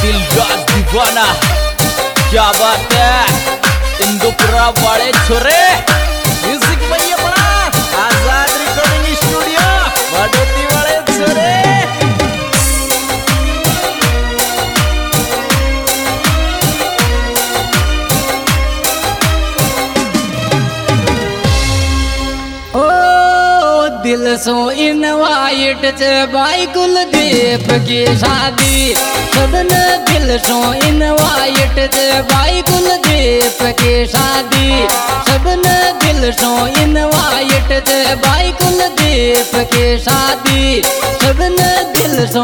दिलराज दीवाना, क्या बात है। इंदुपुरा वाले छोरे म्यूजिक भाई अपना आजाद रिकॉर्डिंग स्टूडियो बाडोती वाले छोरे। दिल सो इनवाइट च भाई कुलदीप की शादी, सबने दिल सो इनवाइट च भाई कुलदीप की शादी, सबने दिल सो इनवाइट च भाई कुलदीप की शादी, सबने दिल सो।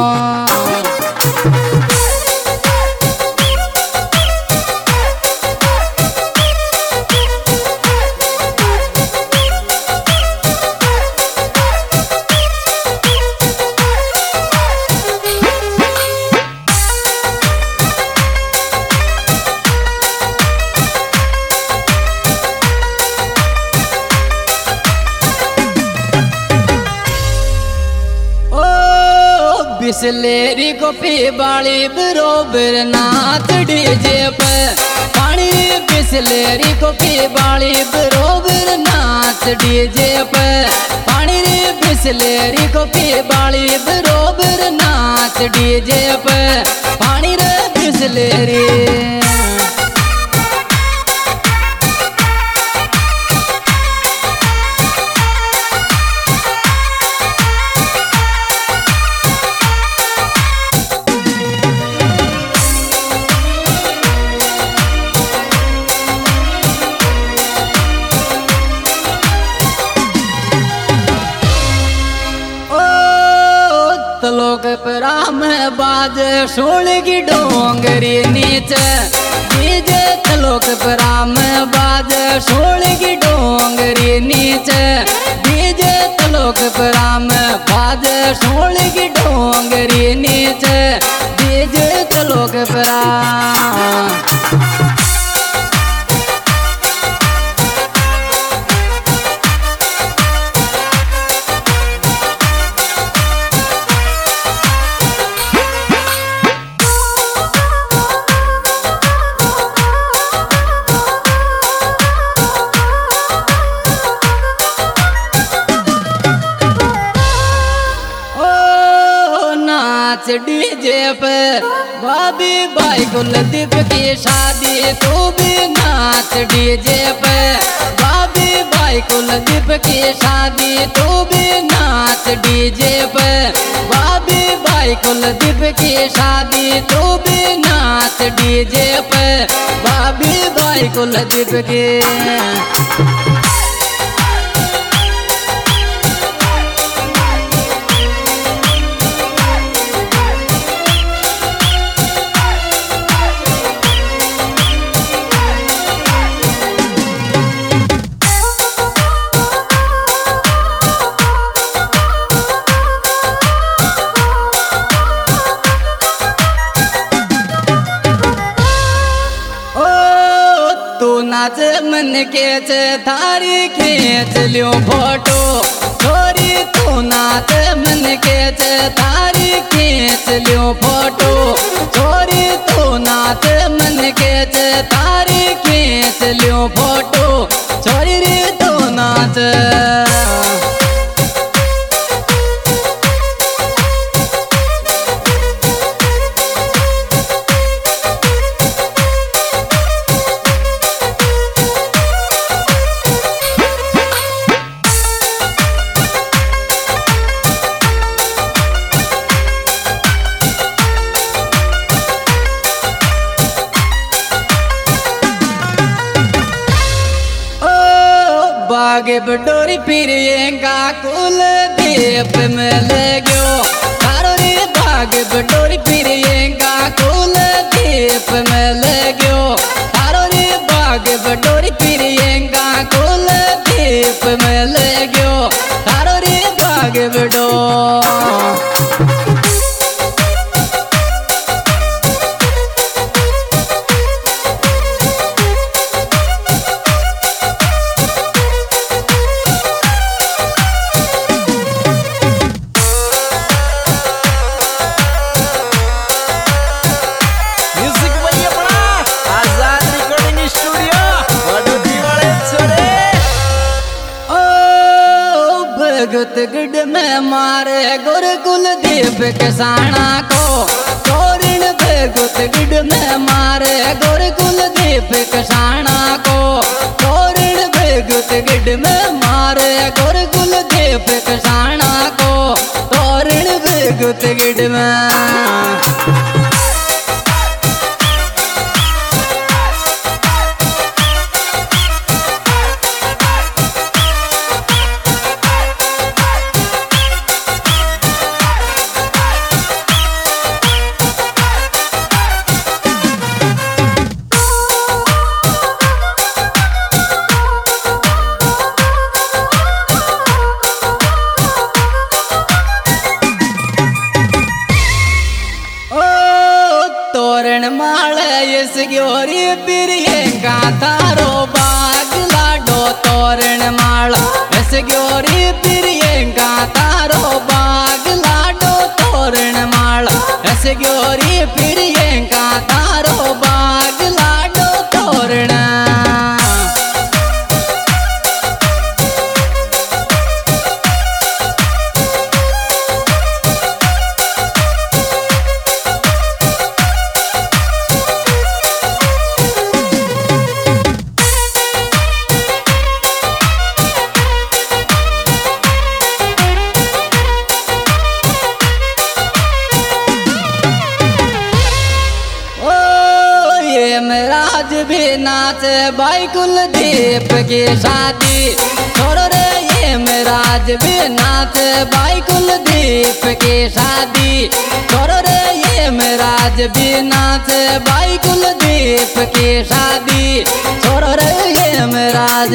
बिसलेरी को पीबाड़ी बरोबर नाच डीजे पे पानी, बिसलेरी को पीबाड़ी बरोबर नाच डीजे पे पानी रे, बिसलेरी को पीबाड़ी बरोबर नाच डीजे पे पानी रे बिसलेरी। तलोक पराम बाज सोल की डोंगरी नीचे डीजे, तलोक पराम बाज सोल की डोंगरी नीचे डीजे, तलोक पराम बाज सोल की डोंगरी नीचे डीजे, तलोक पराम। डीजे पर भाभी भाई कुलदीप की शादी, तू भी नाच डीजे पर भाभी भाई कुलदीप की शादी, तू भी नाच डीजे पर भाभी भाई कुलदीप की शादी, तू भी नाच डीजे पर भाभी भाई कुलदीप की। नाच मन के थारी खींच लियो फोटो छोरी, तू नाच मन के थारी खींच लियो फोटो छोरी, तू नाच मन के थारी खींच लियो फोटो छोरी रे, तू नाच। बागे बडोरी फिरिएगा कुलदीप मिल गयो तारो रे, बागे बडोरी फिरिएगा कुलदीप मिल गयो तारो रे, बागे बडोरी फिरिएगा कुलदीप मिल गयो तारो रे, बागे बडो। गुतगढ़ में मारे गुरुकुल दीप किसाना को। तोरण पे गुतगढ़ में मारे गुरुकुल दीप किसाना को। तोरण पे गुतगढ़ में मारे गुरुकुल दीप किसाना को। तोरण पे गुतगढ़ में ग्योरी प्रियंका तारो बाग लाडो तोरण माला। इस ग्योरी प्रियंका तारो बाग लाडो तोरण माला। इस ग्योरी प्रियंका तारो बाग लाडो तोरण। राज भी नाच भाई कुलदीप की शादी। छोड़ो रे ये मेराज भी नाच भाई कुलदीप की शादी। छोड़ो रे ये मेराज भी नाच भाई कुलदीप की शादी। छोड़ो रे ये मेराज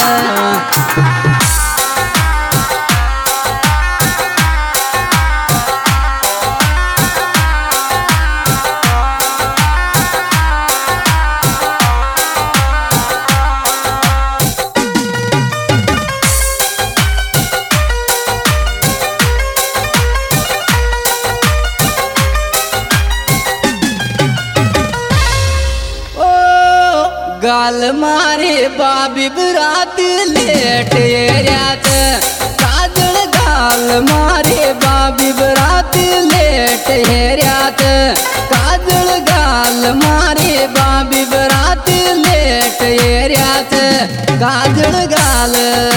गाल मारे बाबी बरात लेट रात। काजल गाल मारे बाबी बरात लेट रात। काजल गाल मारे बाबी बरात लेट रात। काजल गाल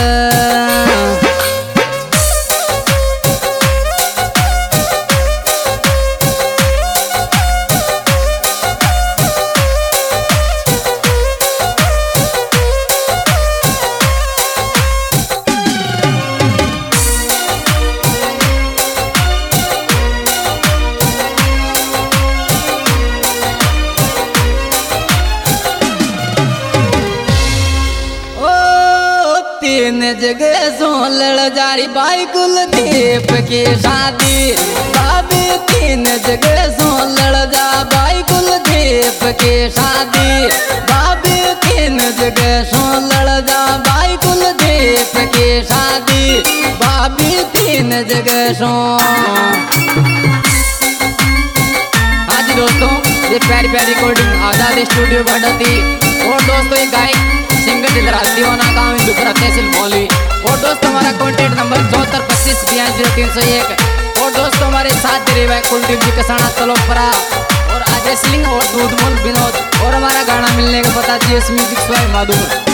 तीन जगह सो लड़ जारी भाई कुलदीप की शादी। बाबी तीन जगह सो लड़ जा भाई कुलदीप की शादी। बाबी तीन जगह सो लड़ जा भाई कुलदीप की शादी। बाबी तीन जगह सो। हाँ जी दोस्तों, ये प्यारी प्यारी रिकॉर्डिंग आजाद स्टूडियो भटती। और दोस्तों ये गायक सिंगर दिलराज दीवाना गाँव इंदुपुरा तहसील मौली। और दोस्तों हमारा कॉन्टैक्ट नंबर 7425 और दोस्तों हमारे साथ दे रहे कुलदीप जी कसाना तलोपरा और अजय सिंह और दूधमोल विनोद। और हमारा गाना मिलने का पता जी म्यूजिक स्वाई माधुर।